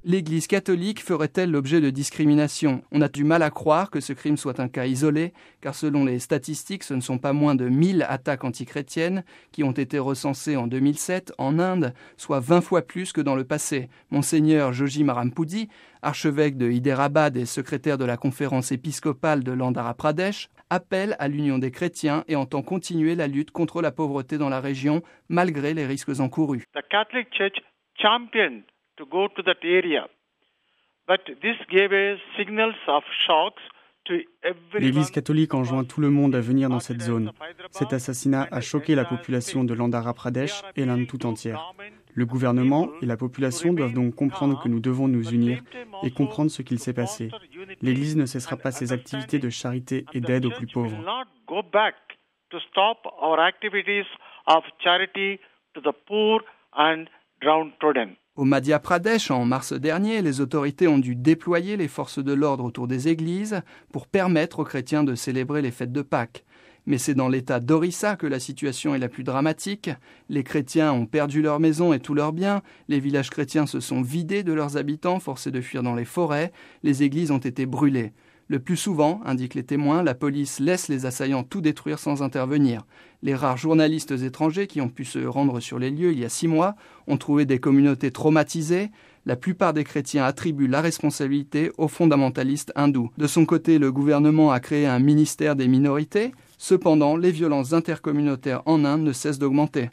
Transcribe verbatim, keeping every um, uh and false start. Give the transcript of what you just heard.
L'Église catholique ferait-elle l'objet de discrimination ? On a du mal à croire que ce crime soit un cas isolé, car selon les statistiques, ce ne sont pas moins de mille attaques antichrétiennes qui ont été recensées en deux mille sept en Inde, soit vingt fois plus que dans le passé. Monseigneur Jogi Mahampoudi, archevêque de Hyderabad et secrétaire de la conférence épiscopale de l'Andhra Pradesh, appelle à l'union des chrétiens et entend continuer la lutte contre la pauvreté dans la région, malgré les risques encourus. The Catholic Church championed to go to that area, but this gave a signals of shocks to everyone. L'Église catholique enjoint tout le monde à venir dans cette zone. Cet assassinat a choqué la population de l'Andhra Pradesh et l'Inde tout entière. Le gouvernement et la population doivent donc comprendre que nous devons nous unir et comprendre ce qu'il s'est passé. L'Église ne cessera pas ses activités de charité et d'aide aux plus pauvres. Au Madhya Pradesh, en mars dernier, les autorités ont dû déployer les forces de l'ordre autour des églises pour permettre aux chrétiens de célébrer les fêtes de Pâques. Mais c'est dans l'état d'Orissa que la situation est la plus dramatique. Les chrétiens ont perdu leurs maisons et tous leurs biens. Les villages chrétiens se sont vidés de leurs habitants, forcés de fuir dans les forêts. Les églises ont été brûlées. Le plus souvent, indiquent les témoins, la police laisse les assaillants tout détruire sans intervenir. Les rares journalistes étrangers qui ont pu se rendre sur les lieux il y a six mois ont trouvé des communautés traumatisées. La plupart des chrétiens attribuent la responsabilité aux fondamentalistes hindous. De son côté, le gouvernement a créé un ministère des minorités. Cependant, les violences intercommunautaires en Inde ne cessent d'augmenter.